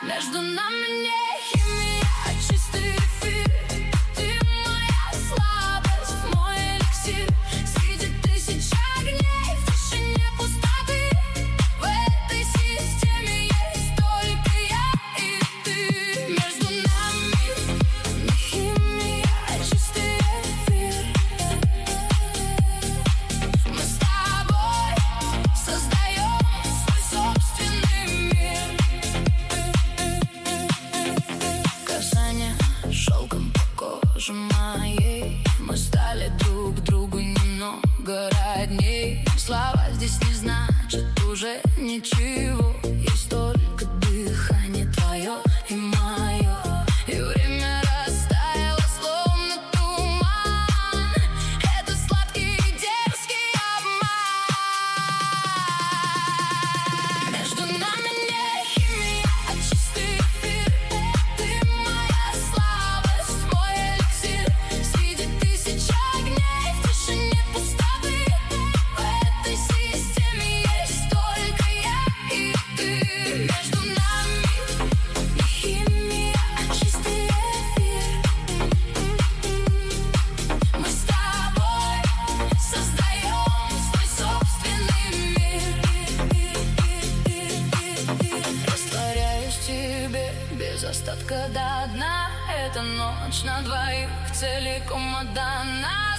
Между нами не химия, а чистый эфир. Ты моя слабость, мой эликсир. Среди тысяч огней в тишине пустоты. В этой системе есть только я и ты. Между нами не химия, а чистый эфир. Мы с тобой создаем свой собственный мир. Касание шелком по коже моей. Мы стали друг другу немного родней. Слова здесь не значат уже ничего. Есть только дыхание твое и мое. И время растаяло, словно туман. Это сладкий и дерзкий обман. Между нами не химия, а чистый эфир. Ты моя слабость, мой эликсир. Среди тысяч огней в тишине пустоты. В этой системе есть только я и ты. Между нами не химия, а чистый эфир. Мы с тобой создаем свой собственный мир. Растворяюсь в тебе без остатка до дна. Эта ночь на двоих целиком отдана.